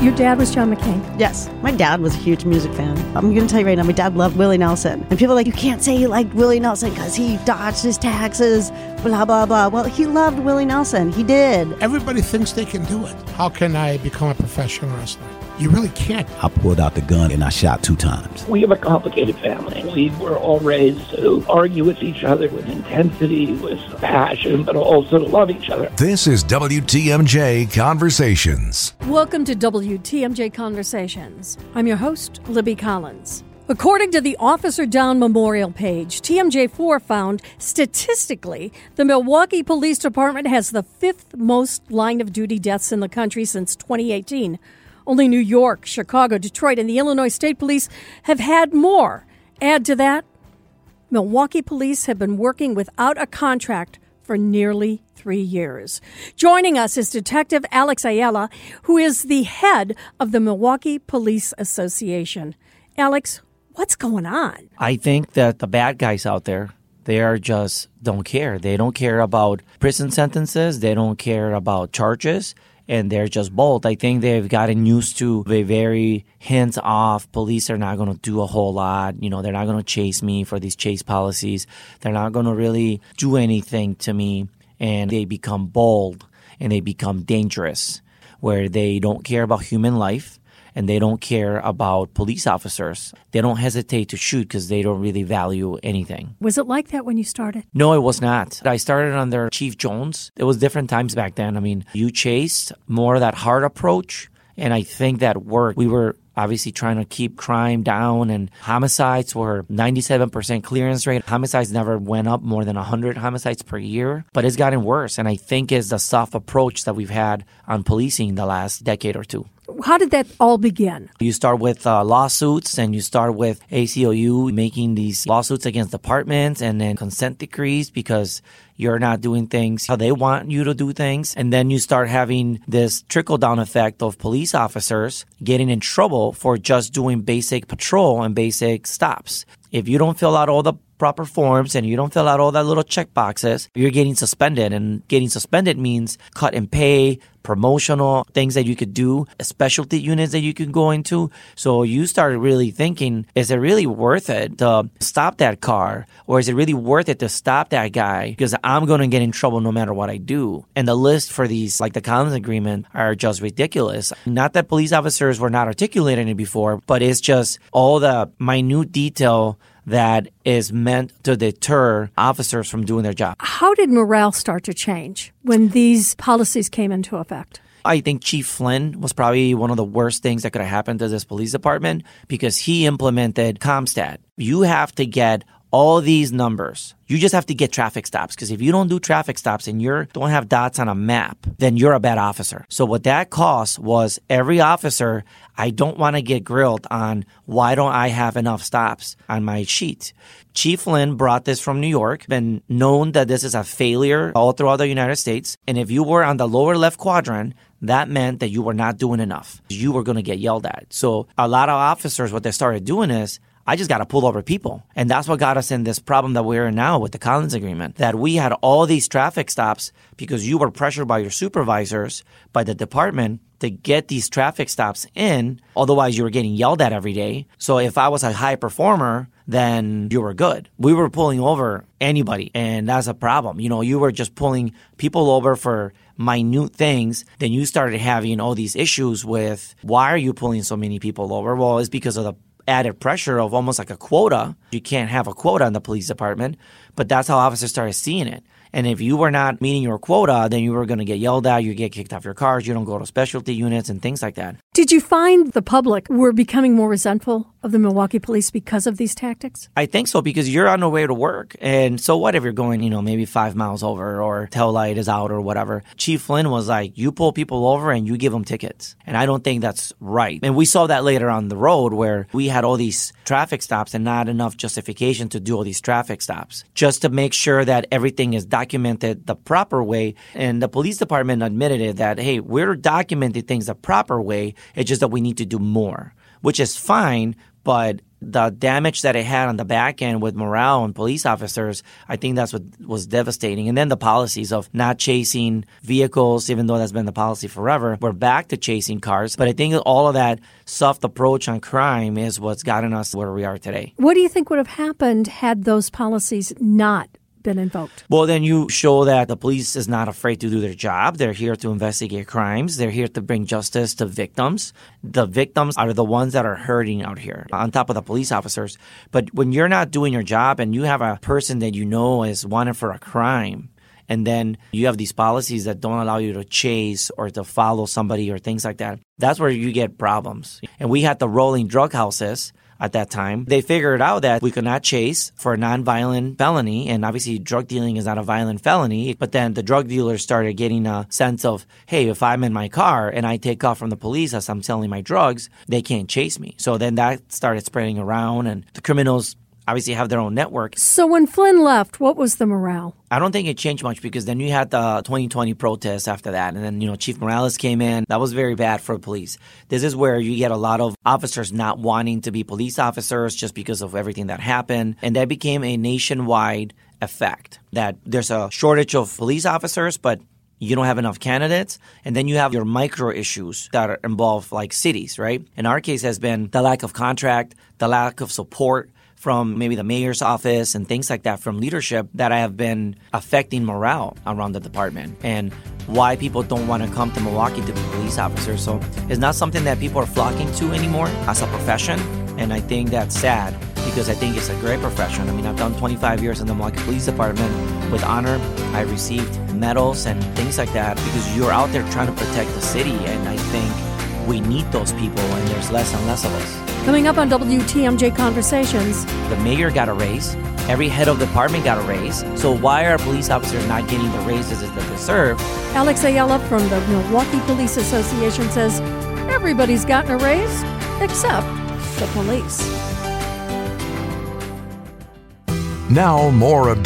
Your dad was John McCain? Yes. My dad was a huge music fan. I'm going to tell you right now, my dad loved Willie Nelson. And people are like, you can't say you like Willie Nelson because he dodged his taxes, blah, blah, blah. Well, he loved Willie Nelson. He did. Everybody thinks they can do it. How can I become a professional wrestler? You really can't. I pulled out the gun and I shot 2 times. We have a complicated family. We were all raised to argue with each other with intensity, with passion, but also to love each other. This is WTMJ Conversations. Welcome to WTMJ Conversations. I'm your host, Libby Collins. According to the Officer Down Memorial page, TMJ4 found statistically the Milwaukee Police Department has the 5th most line-of-duty deaths in the country since 2018. Only New York, Chicago, Detroit, and the Illinois State Police have had more. Add to that, Milwaukee police have been working without a contract for nearly 3 years. Joining us is Detective Alex Ayala, who is the head of the Milwaukee Police Association. Alex, what's going on? I think that the bad guys out there, they are just don't care. They don't care about prison sentences. They don't care about charges. And they're just bold. I think they've gotten used to a very hands-off. Police are not going to do a whole lot. You know, they're not going to chase me for these chase policies. They're not going to really do anything to me. And they become bold and they become dangerous, where they don't care about human life and they don't care about police officers. They don't hesitate to shoot because they don't really value anything. Was it like that when you started? No, it was not. I started under Chief Jones. It was different times back then. I mean, you chased more of that hard approach, and I think that worked. We were obviously trying to keep crime down, and homicides were 97% clearance rate. Homicides never went up more than 100 homicides per year, but it's gotten worse. And I think it's the soft approach that we've had on policing the last decade or two. How did that all begin? You start with lawsuits, and you start with ACLU making these lawsuits against departments and then consent decrees because you're not doing things how they want you to do things. And then you start having this trickle-down effect of police officers getting in trouble for just doing basic patrol and basic stops. If you don't fill out all the proper forms and you don't fill out all that little check boxes, you're getting suspended. And getting suspended means cut in pay, promotional things that you could do, specialty units that you could go into. So you started really thinking, is it really worth it to stop that car? Or is it really worth it to stop that guy? Because I'm going to get in trouble no matter what I do. And the list for these, like the Collins Agreement, are just ridiculous. Not that police officers were not articulating it before, but it's just all the minute detail that is meant to deter officers from doing their job. How did morale start to change when these policies came into effect? I think Chief Flynn was probably one of the worst things that could have happened to this police department because he implemented CompStat. You have to get all these numbers. You just have to get traffic stops, because if you don't do traffic stops and you don't have dots on a map, then you're a bad officer. So what that cost was every officer, I don't want to get grilled on why don't I have enough stops on my sheet. Chief Flynn brought this from New York, been known that this is a failure all throughout the United States. And if you were on the lower left quadrant, that meant that you were not doing enough. You were going to get yelled at. So a lot of officers, what they started doing is, I just got to pull over people. And that's what got us in this problem that we're in now with the Collins Agreement, that we had all these traffic stops because you were pressured by your supervisors, by the department, to get these traffic stops in. Otherwise, you were getting yelled at every day. So if I was a high performer, then you were good. We were pulling over anybody, and that's a problem. You know, you were just pulling people over for minute things. Then you started having all these issues with, why are you pulling so many people over? Well, it's because of the added pressure of almost like a quota. You can't have a quota in the police department, but that's how officers started seeing it. And if you were not meeting your quota, then you were going to get yelled at, you get kicked off your cars, you don't go to specialty units and things like that. Did you find the public were becoming more resentful of the Milwaukee police because of these tactics? I think so, because you're on the way to work. And so what if you're going, maybe 5 miles over or tail light is out or whatever? Chief Flynn was like, you pull people over and you give them tickets. And I don't think that's right. And we saw that later on the road where we had all these traffic stops and not enough justification to do all these traffic stops, just to make sure that everything is documented the proper way. And the police department admitted it that, hey, we're documenting things the proper way. It's just that we need to do more, which is fine. But the damage that it had on the back end with morale and police officers, I think that's what was devastating. And then the policies of not chasing vehicles, even though that's been the policy forever, we're back to chasing cars. But I think all of that soft approach on crime is what's gotten us where we are today. What do you think would have happened had those policies not been invoked? Well, then you show that the police is not afraid to do their job. They're here to investigate crimes. They're here to bring justice to victims. The victims are the ones that are hurting out here, on top of the police officers. But when you're not doing your job and you have a person that you know is wanted for a crime, and then you have these policies that don't allow you to chase or to follow somebody or things like that, that's where you get problems. And we had the rolling drug houses at that time. They figured out that we could not chase for a nonviolent felony, and obviously drug dealing is not a violent felony, but then the drug dealers started getting a sense of, hey, if I'm in my car and I take off from the police as I'm selling my drugs, they can't chase me. So then that started spreading around, and the criminals obviously have their own network. So when Flynn left, what was the morale? I don't think it changed much because then you had the 2020 protests after that. And then, Chief Morales came in. That was very bad for the police. This is where you get a lot of officers not wanting to be police officers just because of everything that happened. And that became a nationwide effect that there's a shortage of police officers, but you don't have enough candidates. And then you have your micro issues that involve like cities, right? In our case has been the lack of contract, the lack of support from maybe the mayor's office and things like that from leadership that have been affecting morale around the department and why people don't want to come to Milwaukee to be police officers. So it's not something that people are flocking to anymore as a profession. And I think that's sad because I think it's a great profession. I mean, I've done 25 years in the Milwaukee Police Department with honor. I received medals and things like that because you're out there trying to protect the city. And I think we need those people and there's less and less of us. Coming up on WTMJ Conversations. The mayor got a raise. Every head of department got a raise. So why are police officers not getting the raises that they deserve? Alex Ayala from the Milwaukee Police Association says everybody's gotten a raise except the police. Now, more of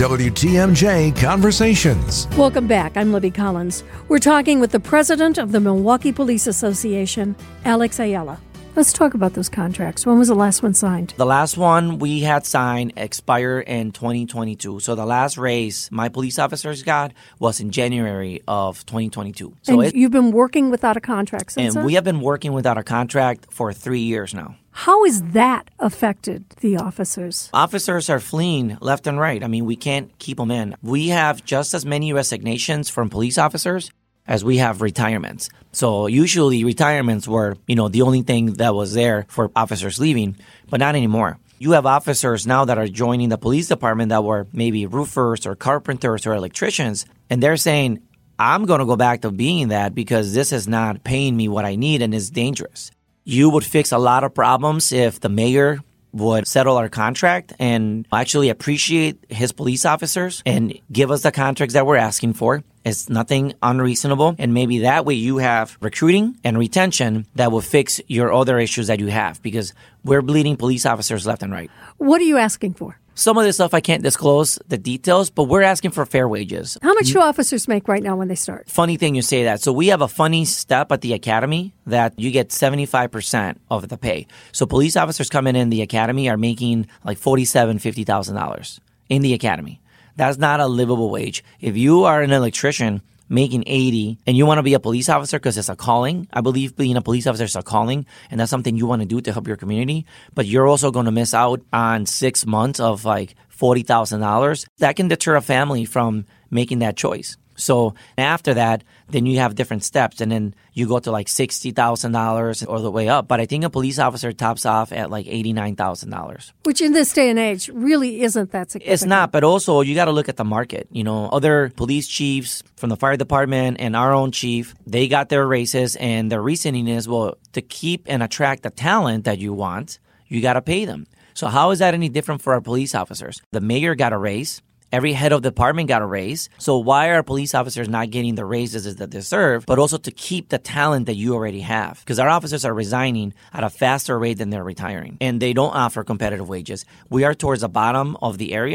WTMJ Conversations. Welcome back. I'm Libby Collins. We're talking with the president of the Milwaukee Police Association, Alex Ayala. Let's talk about those contracts. When was the last one signed? The last one we had signed expired in 2022. So the last raise my police officers got was in January of 2022. So and you've been working without a contract since then? And we have been working without a contract for 3 years now. How has that affected the officers? Officers are fleeing left and right. I mean, we can't keep them in. We have just as many resignations from police officers as we have retirements. So usually retirements were, the only thing that was there for officers leaving, but not anymore. You have officers now that are joining the police department that were maybe roofers or carpenters or electricians, and they're saying, I'm going to go back to being that because this is not paying me what I need and is dangerous. You would fix a lot of problems if the mayor would settle our contract and actually appreciate his police officers and give us the contracts that we're asking for. It's nothing unreasonable. And maybe that way you have recruiting and retention that will fix your other issues that you have because we're bleeding police officers left and right. What are you asking for? Some of this stuff I can't disclose the details, but we're asking for fair wages. How much do officers make right now when they start? Funny thing you say that. So we have a funny step at the academy that you get 75% of the pay. So police officers coming in the academy are making like $47,000, $50,000 in the academy. That's not a livable wage. If you are an electrician making 80 and you want to be a police officer because it's a calling, I believe being a police officer is a calling and that's something you want to do to help your community, but you're also going to miss out on 6 months of like $40,000. That can deter a family from making that choice. So after that, then you have different steps and then you go to like $60,000 or the way up. But I think a police officer tops off at like $89,000. Which in this day and age really isn't that significant. It's not, but also you got to look at the market. Other police chiefs from the fire department and our own chief, they got their raises and their reasoning is, well, to keep and attract the talent that you want, you got to pay them. So how is that any different for our police officers? The mayor got a raise. Every head of department got a raise. So why are police officers not getting the raises that they deserve, but also to keep the talent that you already have? Because our officers are resigning at a faster rate than they're retiring, and they don't offer competitive wages. We are towards the bottom of the area,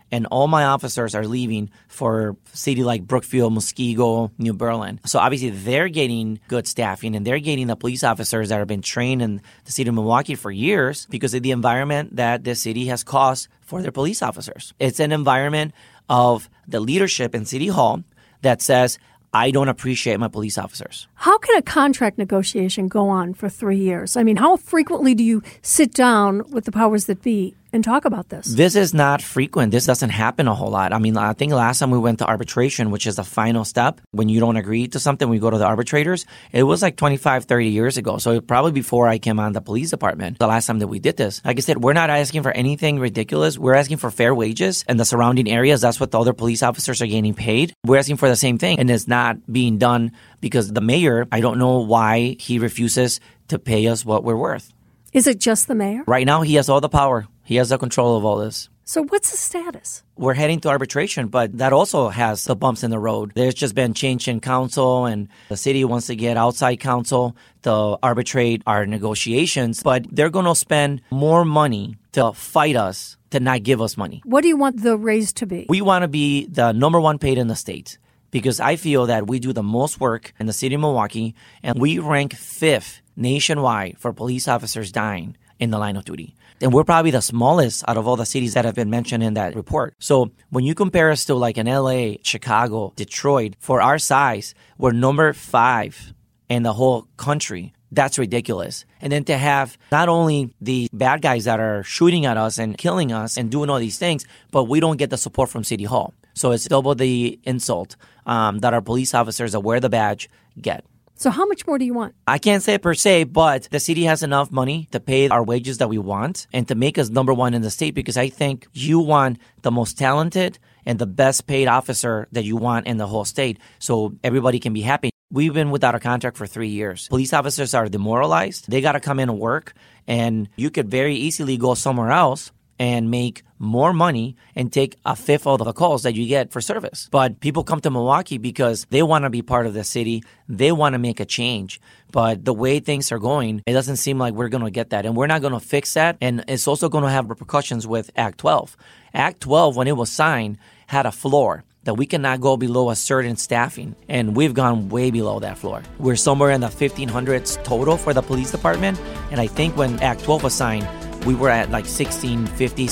and all my officers are leaving for city like Brookfield, Muskego, New Berlin. So obviously they're getting good staffing and they're getting the police officers that have been trained in the city of Milwaukee for years because of the environment that the city has caused for their police officers. It's an environment of the leadership in City Hall that says, I don't appreciate my police officers. How can a contract negotiation go on for 3 years? I mean, how frequently do you sit down with the powers that be and talk about this? This is not frequent. This doesn't happen a whole lot. I mean, I think last time we went to arbitration, which is the final step, when you don't agree to something, we go to the arbitrators. It was like 25, 30 years ago. So probably before I came on the police department, the last time that we did this. Like I said, we're not asking for anything ridiculous. We're asking for fair wages in the surrounding areas. That's what the other police officers are getting paid. We're asking for the same thing. And it's not being done because the mayor, I don't know why he refuses to pay us what we're worth. Is it just the mayor? Right now, he has all the power. He has the control of all this. So what's the status? We're heading to arbitration, but that also has the bumps in the road. There's just been change in council, and the city wants to get outside counsel to arbitrate our negotiations, but they're going to spend more money to fight us, to not give us money. What do you want the raise to be? We want to be the number one paid in the state because I feel that we do the most work in the city of Milwaukee, and we rank 5th nationwide for police officers dying in the line of duty. And we're probably the smallest out of all the cities that have been mentioned in that report. So when you compare us to like an LA, Chicago, Detroit, for our size, we're number 5 in the whole country. That's ridiculous. And then to have not only the bad guys that are shooting at us and killing us and doing all these things, but we don't get the support from City Hall. So it's double the insult that our police officers that wear the badge get. So how much more do you want? I can't say it per se, but the city has enough money to pay our wages that we want and to make us number one in the state because I think you want the most talented and the best paid officer that you want in the whole state so everybody can be happy. We've been without a contract for 3 years. Police officers are demoralized. They got to come in and work, and you could very easily go somewhere else and make more money and take a fifth of the calls that you get for service. But people come to Milwaukee because they want to be part of the city. They want to make a change. But the way things are going, it doesn't seem like we're going to get that. And we're not going to fix that. And it's also going to have repercussions with Act 12. Act 12, when it was signed, had a floor that we cannot go below a certain staffing. And we've gone way below that floor. We're somewhere in the 1,500s total for the police department. And I think when Act 12 was signed, we were at like 1,650,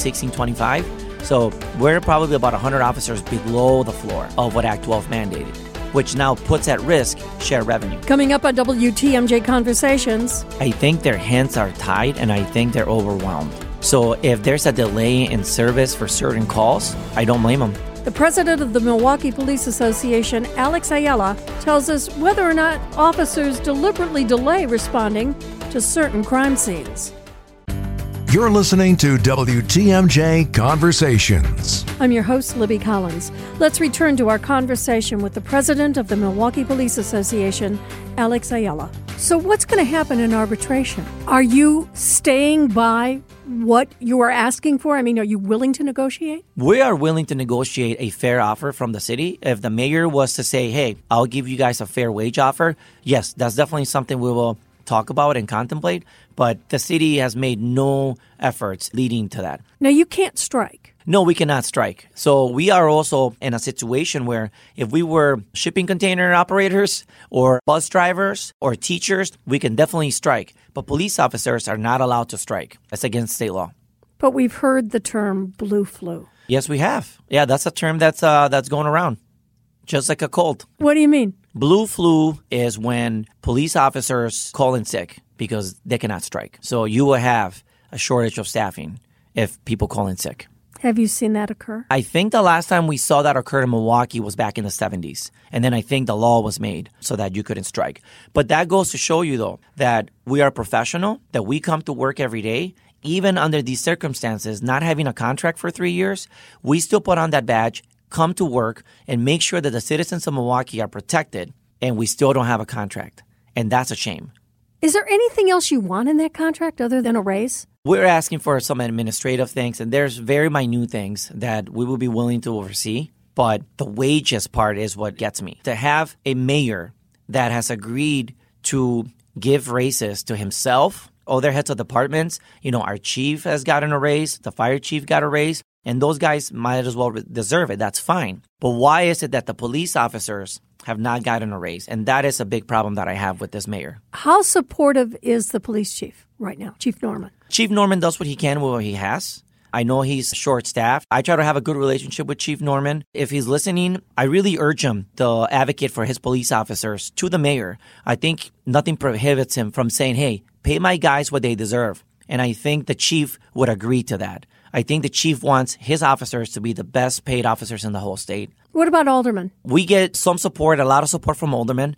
1,625. So we're probably about 100 officers below the floor of what Act 12 mandated, which now puts at risk shared revenue. Coming up on WTMJ Conversations. I think their hands are tied and I think they're overwhelmed. So if there's a delay in service for certain calls, I don't blame them. The president of the Milwaukee Police Association, Alex Ayala, tells us whether or not officers deliberately delay responding to certain crime scenes. You're listening to WTMJ Conversations. I'm your host, Libby Collins. Let's return to our conversation with the president of the Milwaukee Police Association, Alex Ayala. So what's going to happen in arbitration? Are you staying by what you are asking for? I mean, are you willing to negotiate? We are willing to negotiate a fair offer from the city. If the mayor was to say, hey, I'll give you guys a fair wage offer, yes, that's definitely something we will talk about and contemplate, but the city has made no efforts leading to that. Now, you can't strike. No, we cannot strike. So we are also in a situation where if we were shipping container operators or bus drivers or teachers, we can definitely strike. But police officers are not allowed to strike. That's against state law. But we've heard the term blue flu. Yes, we have. Yeah, that's a term that's going around, just like a cold. What do you mean? Blue flu is when police officers call in sick because they cannot strike. So you will have a shortage of staffing if people call in sick. Have you seen that occur? I think the last time we saw that occur in Milwaukee was back in the 70s. And then I think the law was made so that you couldn't strike. But that goes to show you, though, that we are professional, that we come to work every day. Even under these circumstances, not having a contract for 3 years, we still put on that badge, come to work, and make sure that the citizens of Milwaukee are protected, and we still don't have a contract. And that's a shame. Is there anything else you want in that contract other than a raise? We're asking for some administrative things, and there's very minute things that we will be willing to oversee. But the wages part is what gets me. To have a mayor that has agreed to give raises to himself, other heads of departments, our chief has gotten a raise, the fire chief got a raise. And those guys might as well deserve it. That's fine. But why is it that the police officers have not gotten a raise? And that is a big problem that I have with this mayor. How supportive is the police chief right now, Chief Norman? Chief Norman does what he can with what he has. I know he's short-staffed. I try to have a good relationship with Chief Norman. If he's listening, I really urge him to advocate for his police officers to the mayor. I think nothing prohibits him from saying, hey, pay my guys what they deserve. And I think the chief would agree to that. I think the chief wants his officers to be the best paid officers in the whole state. What about aldermen? We get some support, a lot of support from aldermen.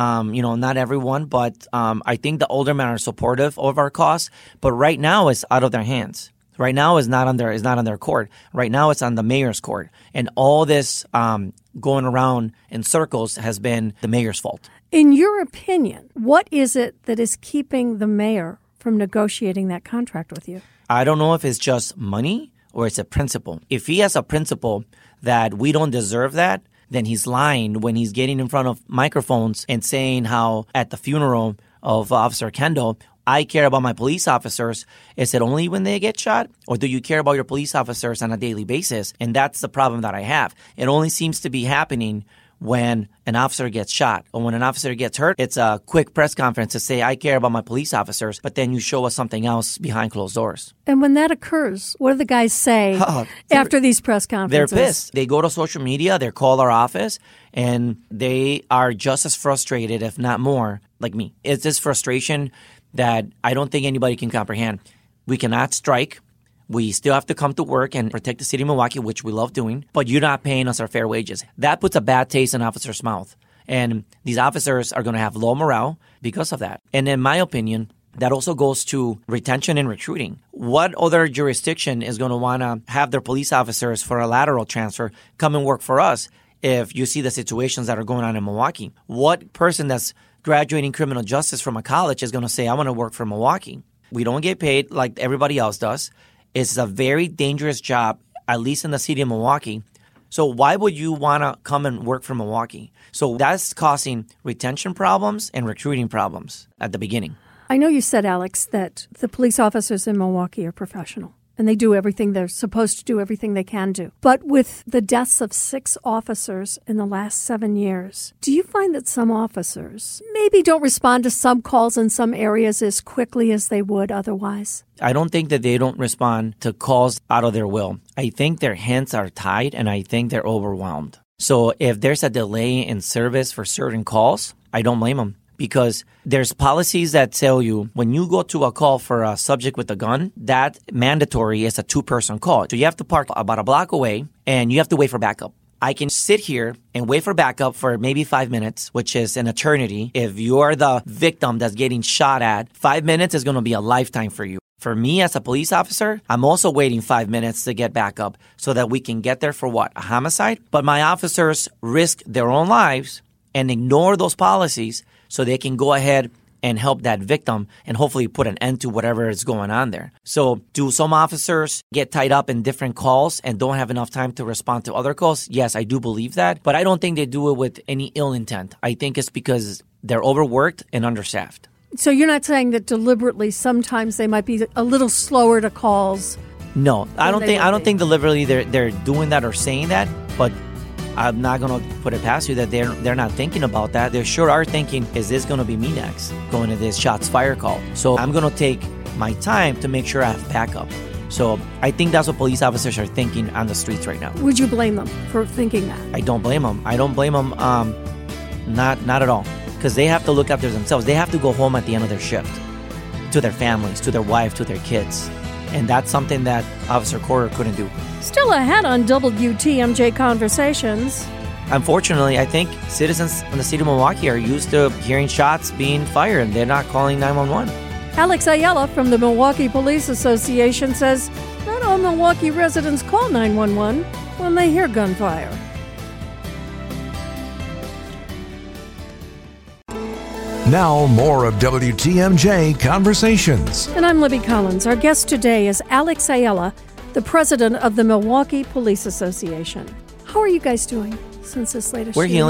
Not everyone, but I think the aldermen are supportive of our cause. But right now, it's out of their hands. Right now, it's not on their court. Right now, it's on the mayor's court. And all this going around in circles has been the mayor's fault. In your opinion, what is it that is keeping the mayor from negotiating that contract with you? I don't know if it's just money or it's a principle. If he has a principle that we don't deserve that, then he's lying when he's getting in front of microphones and saying how at the funeral of Officer Kendall, I care about my police officers. Is it only when they get shot? Or do you care about your police officers on a daily basis? And that's the problem that I have. It only seems to be happening when an officer gets shot or when an officer gets hurt. It's a quick press conference to say, I care about my police officers, but then you show us something else behind closed doors. And when that occurs, what do the guys say after these press conferences? They're pissed. They go to social media, they call our office, and they are just as frustrated, if not more, like me. It's this frustration that I don't think anybody can comprehend. We cannot strike. We still have to come to work and protect the city of Milwaukee, which we love doing, but you're not paying us our fair wages. That puts a bad taste in officers' mouth. And these officers are going to have low morale because of that. And in my opinion, that also goes to retention and recruiting. What other jurisdiction is going to want to have their police officers for a lateral transfer come and work for us if you see the situations that are going on in Milwaukee? What person that's graduating criminal justice from a college is going to say, I want to work for Milwaukee? We don't get paid like everybody else does. It's a very dangerous job, at least in the city of Milwaukee. So why would you want to come and work for Milwaukee? So that's causing retention problems and recruiting problems at the beginning. I know you said, Alex, that the police officers in Milwaukee are professional and they do everything they're supposed to do, everything they can do. But with the deaths of 6 officers in the last 7 years, do you find that some officers maybe don't respond to some calls in some areas as quickly as they would otherwise? I don't think that they don't respond to calls out of their will. I think their hands are tied and I think they're overwhelmed. So if there's a delay in service for certain calls, I don't blame them. Because there's policies that tell you when you go to a call for a subject with a gun, that mandatory is a 2-person call. So you have to park about a block away and you have to wait for backup. I can sit here and wait for backup for maybe 5 minutes, which is an eternity. If you're the victim that's getting shot at, 5 minutes is going to be a lifetime for you. For me as a police officer, I'm also waiting 5 minutes to get backup so that we can get there for what? A homicide? But my officers risk their own lives and ignore those policies so they can go ahead and help that victim and hopefully put an end to whatever is going on there. So do some officers get tied up in different calls and don't have enough time to respond to other calls? Yes, I do believe that, but I don't think they do it with any ill intent. I think it's because they're overworked and understaffed. So you're not saying that deliberately sometimes they might be a little slower to calls? No, I don't think deliberately they're doing that or saying that, but I'm not going to put it past you that they're not thinking about that. They sure are thinking, is this going to be me next going to this shots fire call? So I'm going to take my time to make sure I have backup. So I think that's what police officers are thinking on the streets right now. Would you blame them for thinking that? I don't blame them. Not at all. Because they have to look after themselves. They have to go home at the end of their shift to their families, to their wife, to their kids. And that's something that Officer Corder couldn't do. Still ahead on WTMJ Conversations. Unfortunately, I think citizens in the city of Milwaukee are used to hearing shots being fired and they're not calling 911. Alex Ayala from the Milwaukee Police Association says not all Milwaukee residents call 911 when they hear gunfire. Now, more of WTMJ Conversations. And I'm Libby Collins. Our guest today is Alex Ayala, the president of the Milwaukee Police Association. How are you guys doing since this latest We're shooting? healing.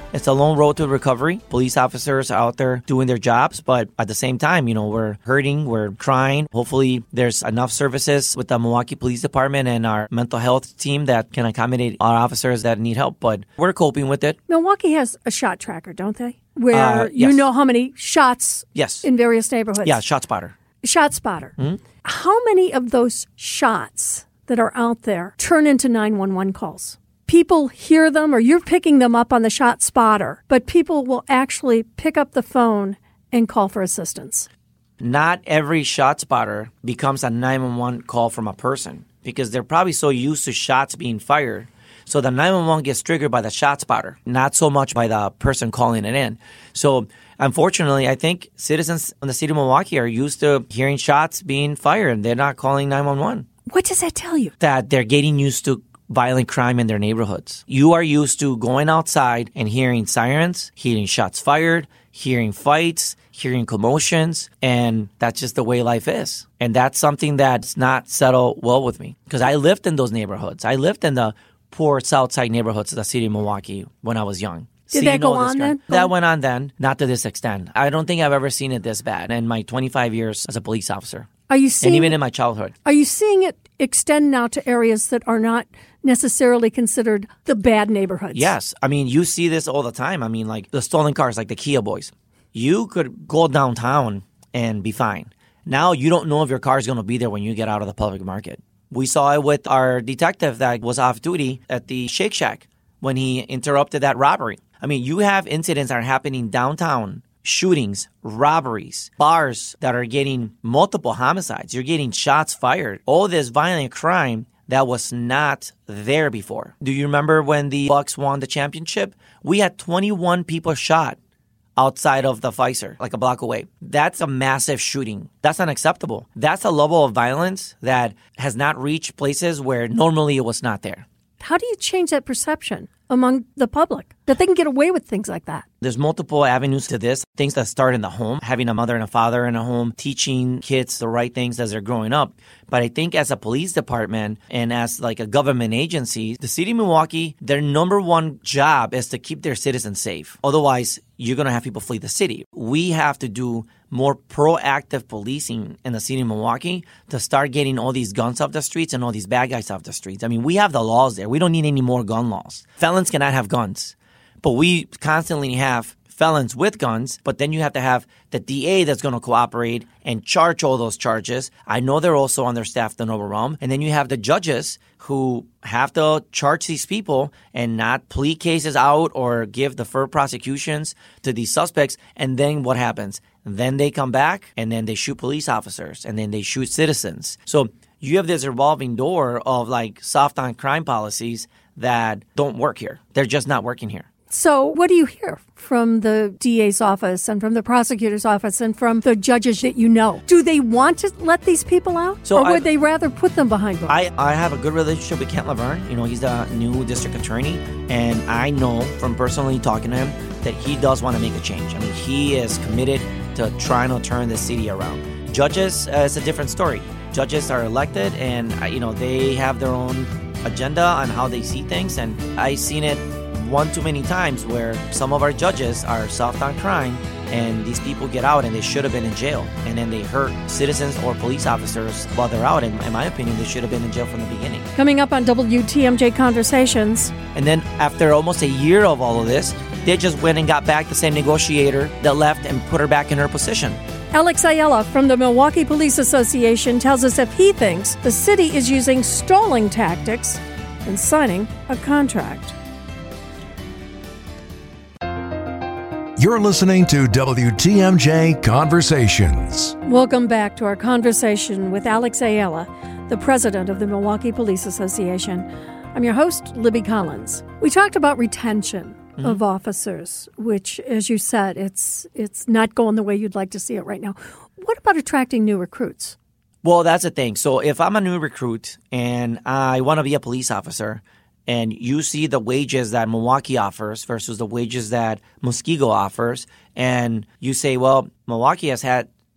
It's a long road to recovery. Police officers are out there doing their jobs, but at the same time, we're hurting, we're crying. Hopefully there's enough services with the Milwaukee Police Department and our mental health team that can accommodate our officers that need help, but we're coping with it. Milwaukee has a shot tracker, don't they? Where yes. you know how many shots Yes. in various neighborhoods. Yeah, ShotSpotter. ShotSpotter. Mm-hmm. How many of those shots that are out there turn into 911 calls? People hear them or you're picking them up on the ShotSpotter, but people will actually pick up the phone and call for assistance. Not every ShotSpotter becomes a 911 call from a person because they're probably so used to shots being fired. So the 911 gets triggered by the ShotSpotter, not so much by the person calling it in. So unfortunately, I think citizens in the city of Milwaukee are used to hearing shots being fired and they're not calling 911. What does that tell you? That they're getting used to violent crime in their neighborhoods. You are used to going outside and hearing sirens, hearing shots fired, hearing fights, hearing commotions, and that's just the way life is. And that's something that's not settled well with me because I lived in those neighborhoods. I lived in the poor South Side neighborhoods of the city of Milwaukee when I was young. Did that go on then? That went on then, not to this extent. I don't think I've ever seen it this bad in my 25 years as a police officer. Are you seeing, and even in my childhood. Are you seeing it extend now to areas that are not necessarily considered the bad neighborhoods? Yes. I mean, you see this all the time. I mean, like the stolen cars, like the Kia boys. You could go downtown and be fine. Now you don't know if your car is going to be there when you get out of the public market. We saw it with our detective that was off duty at the Shake Shack when he interrupted that robbery. I mean, you have incidents that are happening downtown. Shootings, robberies, bars that are getting multiple homicides. You're getting shots fired. All this violent crime that was not there before. Do you remember when the Bucks won the championship? We had 21 people shot outside of the Pfizer, like a block away. That's a massive shooting. That's unacceptable. That's a level of violence that has not reached places where normally it was not there. How do you change that perception among the public that they can get away with things like that? There's multiple avenues to this. Things that start in the home, having a mother and a father in a home, teaching kids the right things as they're growing up. But I think as a police department and as like a government agency, the city of Milwaukee, their number one job is to keep their citizens safe. Otherwise, you're going to have people flee the city. We have to do more proactive policing in the city of Milwaukee to start getting all these guns off the streets and all these bad guys off the streets. I mean, we have the laws there. We don't need any more gun laws. Felons cannot have guns. But we constantly have felons with guns, but then you have to have the DA that's going to cooperate and charge all those charges. I know they're also understaffed in overwhelm. And then you have the judges who have to charge these people and not plead cases out or give deferred prosecutions to these suspects. And then what happens? Then they come back and then they shoot police officers and then they shoot citizens. So you have this revolving door of like soft on crime policies that don't work here. They're just not working here. So what do you hear from the DA's office and from the prosecutor's office and from the judges that you know? Do they want to let these people out? Or would they rather put them behind bars? I have a good relationship with Kent Laverne. You know, he's the new district attorney. And I know from personally talking to him that he does want to make a change. I mean, he is committed to trying to turn the city around. Judges, it's a different story. Judges are elected and, they have their own agenda on how they see things. And I've seen it one too many times where some of our judges are soft on crime and these people get out and they should have been in jail and then they hurt citizens or police officers while they're out. And in my opinion, they should have been in jail from the beginning. Coming up on WTMJ Conversations. And then after almost a year of all of this, they just went and got back the same negotiator that left and put her back in her position. Alex Ayala from the Milwaukee Police Association tells us if he thinks the city is using stalling tactics in signing a contract. You're listening to WTMJ Conversations. Welcome back to our conversation with Alex Ayala, the president of the Milwaukee Police Association. I'm your host, Libby Collins. We talked about retention of officers, which, as you said, it's not going the way you'd like to see it right now. What about attracting new recruits? Well, that's the thing. So if I'm a new recruit and I want to be a police officer, and you see the wages that Milwaukee offers versus the wages that Muskego offers, and you say, well, Milwaukee has had,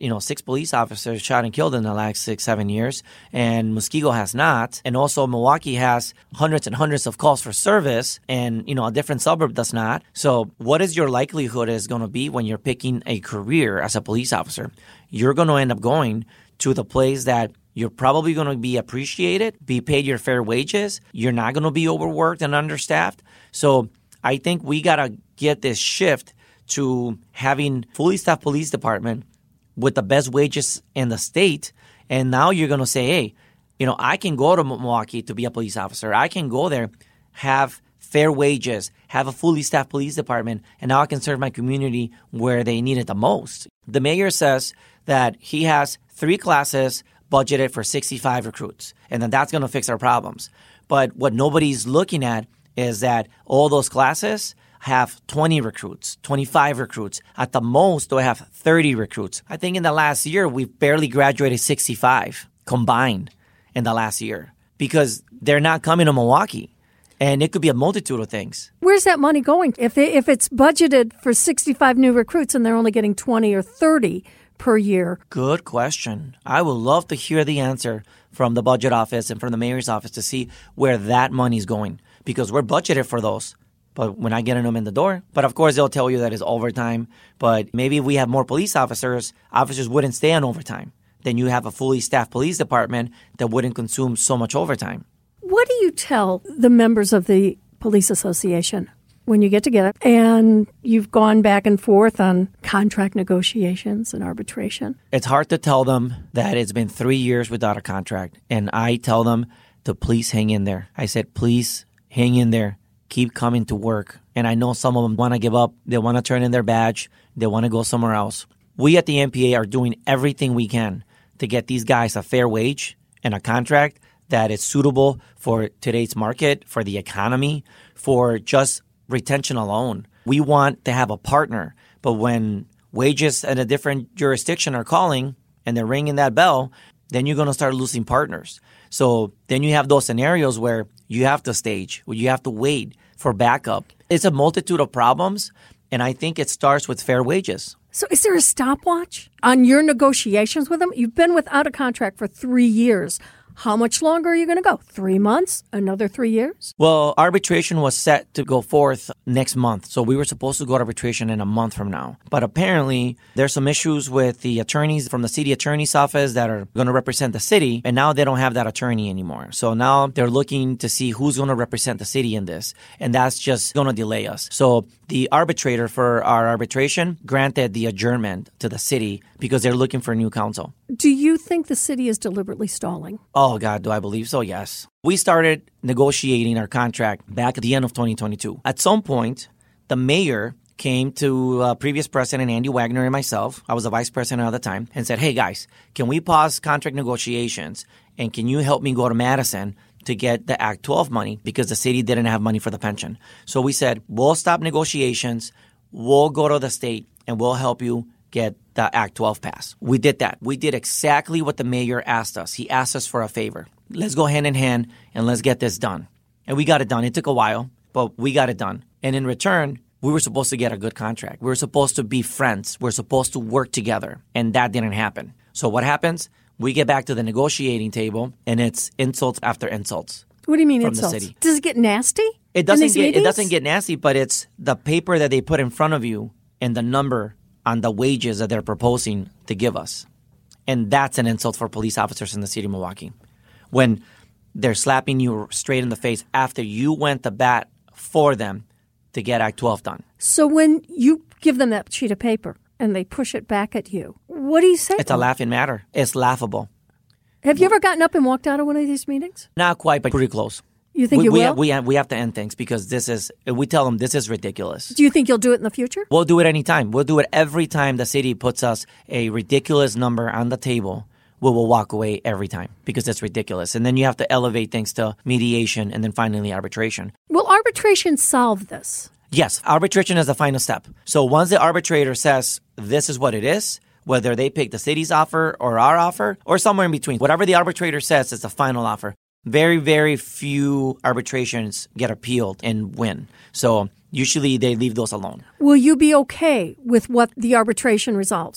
6 police officers shot and killed in the last 6-7 years, and Muskego has not. And also Milwaukee has hundreds and hundreds of calls for service, and, a different suburb does not. So what is your likelihood is going to be when you're picking a career as a police officer? You're going to end up going to the place that you're probably going to be appreciated, be paid your fair wages. You're not going to be overworked and understaffed. So I think we got to get this shift to having fully staffed police department with the best wages in the state. And now you're going to say, hey, I can go to Milwaukee to be a police officer. I can go there, have fair wages, have a fully staffed police department, and now I can serve my community where they need it the most. The mayor says that he has 3 classes budgeted for 65 recruits, and then that's going to fix our problems. But what nobody's looking at is that all those classes have 20 recruits, 25 recruits. At the most, they'll have 30 recruits. I think in the last year, we've barely graduated 65 combined in the last year because they're not coming to Milwaukee. And it could be a multitude of things. Where's that money going? If it's budgeted for 65 new recruits and they're only getting 20 or 30 per year? Good question. I would love to hear the answer from the budget office and from the mayor's office to see where that money's going, because we're budgeted for those, but we're not getting them in the door. But of course, they'll tell you that it's overtime. But maybe if we have more police officers wouldn't stay on overtime. Then you have a fully staffed police department that wouldn't consume so much overtime. What do you tell the members of the police association when you get together and you've gone back and forth on contract negotiations and arbitration? It's hard to tell them that it's been 3 years without a contract. And I tell them to please hang in there. I said, please hang in there. Keep coming to work. And I know some of them want to give up. They want to turn in their badge. They want to go somewhere else. We at the MPA are doing everything we can to get these guys a fair wage and a contract that is suitable for today's market, for the economy, for just retention alone. We want to have a partner, but when wages in a different jurisdiction are calling and they're ringing that bell, then you're going to start losing partners. So then you have those scenarios where you have to stage, where you have to wait for backup. It's a multitude of problems, and I think it starts with fair wages. So is there a stopwatch on your negotiations with them? You've been without a contract for 3 years. How much longer are you going to go? 3 months? Another 3 years? Well, arbitration was set to go forth next month. So we were supposed to go to arbitration in a month from now. But apparently, there's some issues with the attorneys from the city attorney's office that are going to represent the city. And now they don't have that attorney anymore. So now they're looking to see who's going to represent the city in this. And that's just going to delay us. So the arbitrator for our arbitration granted the adjournment to the city because they're looking for a new counsel. Do you think the city is deliberately stalling? Oh, God, do I believe so? Yes. We started negotiating our contract back at the end of 2022. At some point, the mayor came to previous president Andy Wagner and myself, I was the vice president at the time, and said, hey, guys, can we pause contract negotiations and can you help me go to Madison to get the Act 12 money because the city didn't have money for the pension. So we said, we'll stop negotiations, we'll go to the state, and we'll help you get the Act 12 passed. We did that. We did exactly what the mayor asked us. He asked us for a favor. Let's go hand in hand and let's get this done. And we got it done. It took a while, but we got it done. And in return, we were supposed to get a good contract. We were supposed to be friends. We were supposed to work together. And that didn't happen. So what happens? We get back to the negotiating table, and it's insults after insults. What do you mean from insults? The city. Does it get nasty? It doesn't get nasty, but it's the paper that they put in front of you and the number on the wages that they're proposing to give us. And that's an insult for police officers in the city of Milwaukee. When they're slapping you straight in the face after you went to bat for them to get Act 12 done. So when you give them that sheet of paper and they push it back at you, what do you say? It's a laughing matter. It's laughable. Have you ever gotten up and walked out of one of these meetings? Not quite, but pretty close. You think you will? We have to end things because we tell them this is ridiculous. Do you think you'll do it in the future? We'll do it anytime. We'll do it every time the city puts us a ridiculous number on the table. We will walk away every time because it's ridiculous. And then you have to elevate things to mediation and then finally arbitration. Will arbitration solve this? Yes, arbitration is the final step. So once the arbitrator says this is what it is, whether they pick the city's offer or our offer or somewhere in between, whatever the arbitrator says is the final offer. Very, very few arbitrations get appealed and win. So usually they leave those alone. Will you be okay with what the arbitration resolves?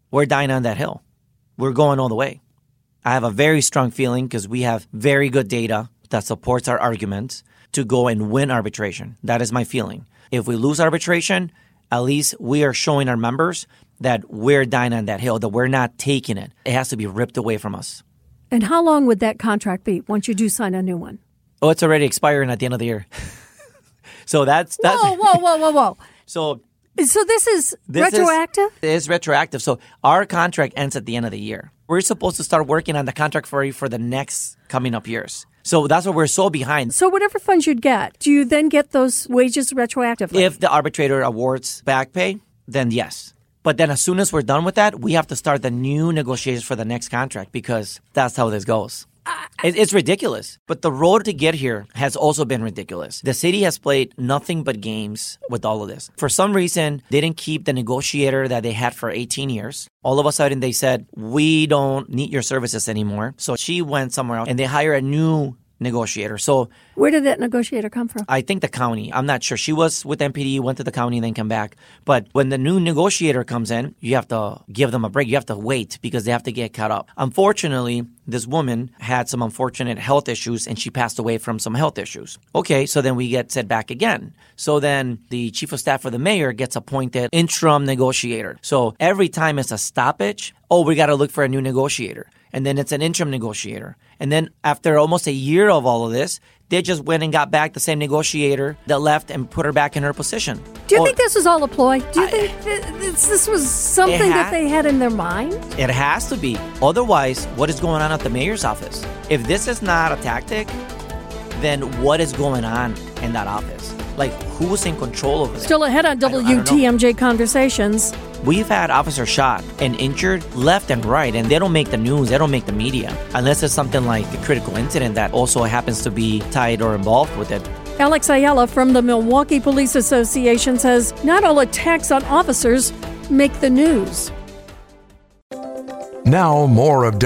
we're dying on that hill. We're going all the way. I have a very strong feeling because we have very good data that supports our arguments to go and win arbitration. That is my feeling. If we lose arbitration, at least we are showing our members that we're dying on that hill, that we're not taking it. It has to be ripped away from us. And how long would that contract be once you do sign a new one? Oh, it's already expiring at the end of the year. So that's Whoa. So this is retroactive? It is retroactive. So our contract ends at the end of the year. We're supposed to start working on the contract for the next coming up years. So that's why we're so behind. So whatever funds you'd get, do you then get those wages retroactively? If the arbitrator awards back pay, then yes. But then as soon as we're done with that, we have to start the new negotiations for the next contract because that's how this goes. It's ridiculous. But the road to get here has also been ridiculous. The city has played nothing but games with all of this. For some reason, they didn't keep the negotiator that they had for 18 years. All of a sudden, they said, we don't need your services anymore. So she went somewhere else and they hired a new negotiator. So where did that negotiator come from? I think the county. I'm not sure. She was with MPD, went to the county, and then come back. But when the new negotiator comes in, you have to give them a break. You have to wait because they have to get caught up. Unfortunately, this woman had some unfortunate health issues and she passed away from some health issues. Okay, so then we get set back again. So then the chief of staff for the mayor gets appointed interim negotiator. So every time it's a stoppage, we got to look for a new negotiator. And then it's an interim negotiator. And then after almost a year of all of this, they just went and got back the same negotiator that left and put her back in her position. Do you think this was all a ploy? Do you think this was something that they had in their mind? It has to be. Otherwise, what is going on at the mayor's office? If this is not a tactic, then what is going on in that office? Like, who's in control of it? Still ahead on WTMJ Conversations. We've had officers shot and injured left and right, and they don't make the news, they don't make the media, unless it's something like a critical incident that also happens to be tied or involved with it. Alex Ayala from the Milwaukee Police Association says not all attacks on officers make the news. Now, more of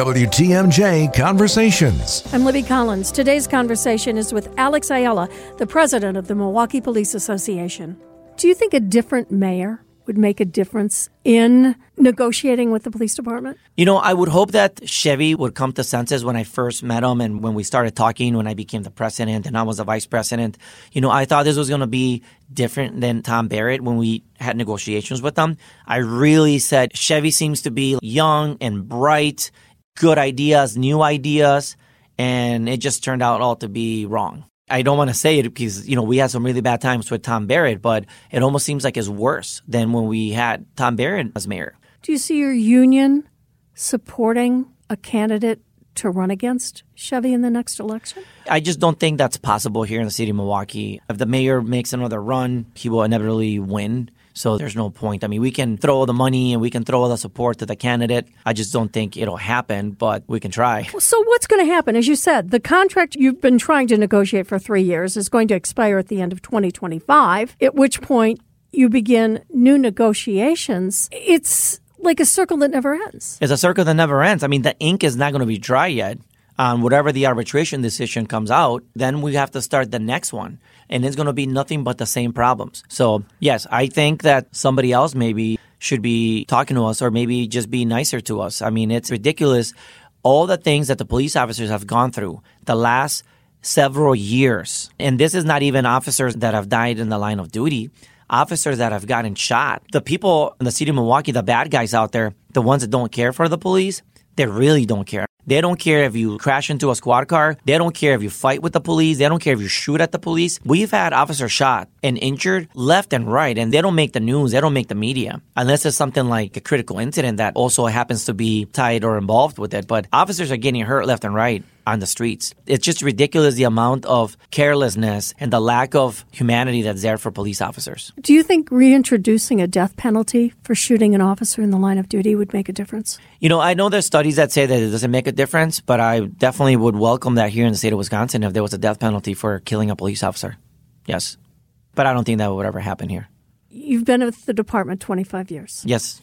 WTMJ Conversations. I'm Libby Collins. Today's conversation is with Alex Ayala, the president of the Milwaukee Police Association. Do you think a different mayor would make a difference in negotiating with the police department? You know, I would hope that Chevy would come to senses when I first met him and when we started talking, when I became the president and I was the vice president. You know, I thought this was going to be different than Tom Barrett when we had negotiations with them. I really said Chevy seems to be young and bright, good ideas, new ideas, and it just turned out all to be wrong. I don't want to say it because, you know, we had some really bad times with Tom Barrett, but it almost seems like it's worse than when we had Tom Barrett as mayor. Do you see your union supporting a candidate to run against Chevy in the next election? I just don't think that's possible here in the city of Milwaukee. If the mayor makes another run, he will inevitably win. So there's no point. I mean, we can throw all the money and we can throw all the support to the candidate. I just don't think it'll happen, but we can try. So what's going to happen? As you said, the contract you've been trying to negotiate for 3 years is going to expire at the end of 2025, at which point you begin new negotiations. It's like a circle that never ends. It's a circle that never ends. I mean, the ink is not going to be dry yet. On whatever the arbitration decision comes out, then we have to start the next one. And it's going to be nothing but the same problems. So, yes, I think that somebody else maybe should be talking to us or maybe just be nicer to us. I mean, it's ridiculous. All the things that the police officers have gone through the last several years. And this is not even officers that have died in the line of duty. Officers that have gotten shot. The people in the city of Milwaukee, the bad guys out there, the ones that don't care for the police, they really don't care. They don't care if you crash into a squad car. They don't care if you fight with the police. They don't care if you shoot at the police. We've had officers shot and injured left and right, and they don't make the news. They don't make the media unless it's something like a critical incident that also happens to be tied or involved with it. But officers are getting hurt left and right on the streets. It's just ridiculous the amount of carelessness and the lack of humanity that's there for police officers. Do you think reintroducing a death penalty for shooting an officer in the line of duty would make a difference? You know, I know there's studies that say that it doesn't make a difference, but I definitely would welcome that here in the state of Wisconsin if there was a death penalty for killing a police officer. Yes. But I don't think that would ever happen here. You've been with the department 25 years. Yes,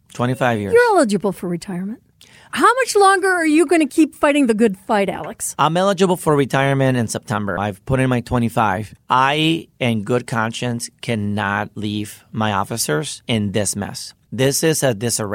25 years. You're eligible for retirement. How much longer are you going to keep fighting the good fight, Alex? I'm eligible for retirement in September. I've put in my 25. I, in good conscience, cannot leave my officers in this mess. This is a disarray.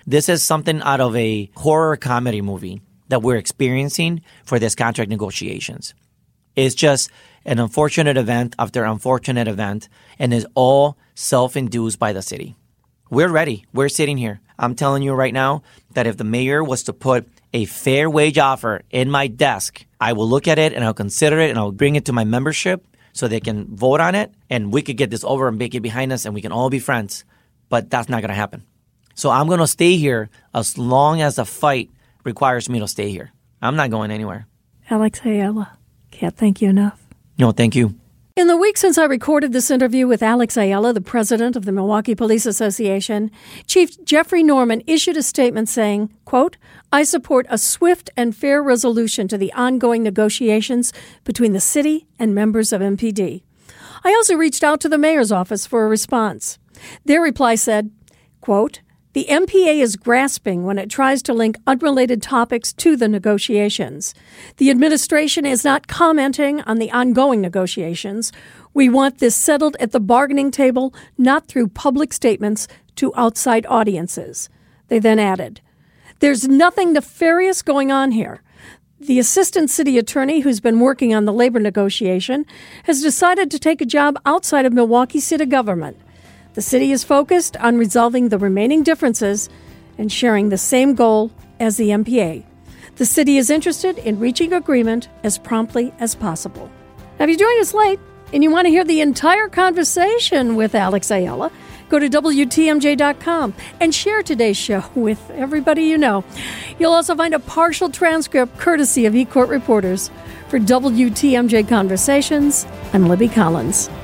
This is something out of a horror comedy movie that we're experiencing for this contract negotiations. It's just an unfortunate event after unfortunate event, and is all self-induced by the city. We're ready. We're sitting here. I'm telling you right now that if the mayor was to put a fair wage offer in my desk, I will look at it and I'll consider it and I'll bring it to my membership so they can vote on it and we could get this over and make it behind us and we can all be friends. But that's not going to happen. So I'm going to stay here as long as the fight requires me to stay here. I'm not going anywhere. Alex Ayala, can't thank you enough. No, thank you. In the week since I recorded this interview with Alex Ayala, the president of the Milwaukee Police Association, Chief Jeffrey Norman issued a statement saying, quote, I support a swift and fair resolution to the ongoing negotiations between the city and members of MPD. I also reached out to the mayor's office for a response. Their reply said, quote, the MPA is grasping when it tries to link unrelated topics to the negotiations. The administration is not commenting on the ongoing negotiations. We want this settled at the bargaining table, not through public statements to outside audiences. They then added, there's nothing nefarious going on here. The assistant city attorney who's been working on the labor negotiation has decided to take a job outside of Milwaukee city government. The city is focused on resolving the remaining differences and sharing the same goal as the MPA. The city is interested in reaching agreement as promptly as possible. Now, if you joined us late and you want to hear the entire conversation with Alex Ayala, go to WTMJ.com and share today's show with everybody you know. You'll also find a partial transcript courtesy of eCourt Reporters. For WTMJ Conversations, I'm Libby Collins.